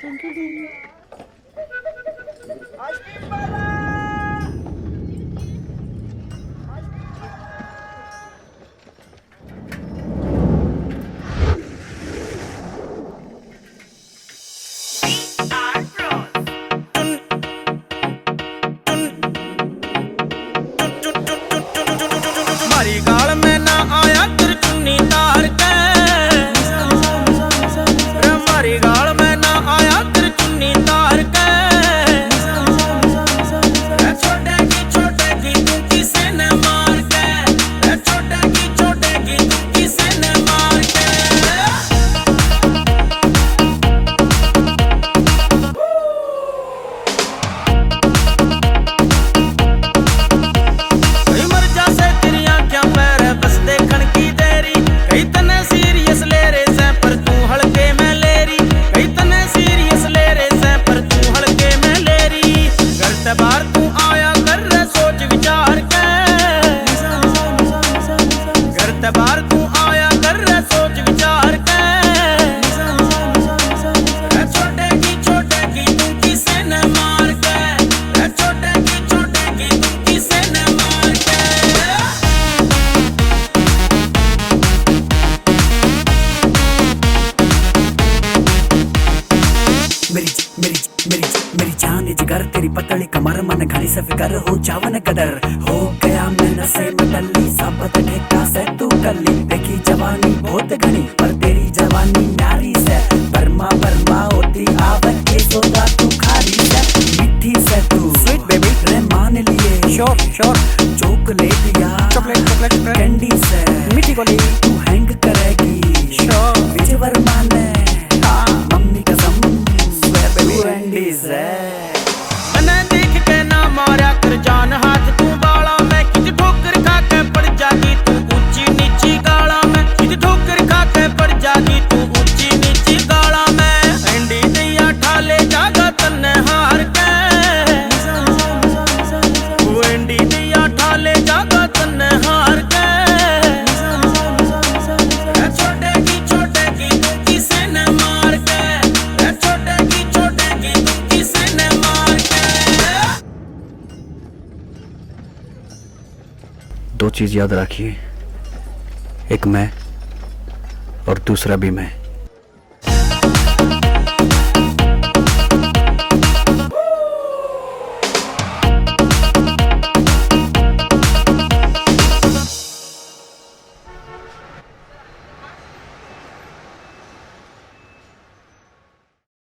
मारी गाल में ना आया तेरी चुन्नी तार के, मारी गाल में ना आया तेरी चुन्नी तार के, छोटेगी तू किसे न मार के, छोटेगी तू किसे न मार के। मर जा से तेरी आंखें पैर बस देखन की देरी, कई तने सीरियस ले रे से पर तू हल्के में लेरी, कई तने सीरियस ले रे से पर तू हल्के में लेरी। घर से बाहर तू आया कर रे सोच विचार के, घर से बाहर तू आया कर रे सोच विचार के, छोटेगी तू किसे न मार के, छोटेगी तू किसे न मार के। मेरी जान जिगर तेरी पतली कमर मन घड़ी से फिकर हो जावन कदर हो गया मैं नशे में टल्ली साबत ठेका से तू कल्ली देखी जवानी बहुत घनी पर तेरी जवानी नारी से बर्मा होती आवत के सोदा तू खारी से मिठी से तू स्वीट बेबी रे मान लिए श्योर चॉकलेट या चॉकलेट कैंडी से मीठी गोली तू हैंग करेगी श्योर विजय वर्मा ने मम्मी कसम मने देख के ना मारा कर जान हाथ तू बाला में, किज ठोकर खा के पड़ जागी तू ऊंची नीची गाला में, किज ठोकर खा के पड़ जागी तू ऊंची नीची गाला में। एंडी दैया ठाले जागा तन्ने हार के, एंडी दैया ठाले जागा तन्ने हार के। छोटेगी तू किसे न मार के, छोटेगी तू किसे न मार के। दो चीज याद रखिए, एक मैं और दूसरा भी मैं।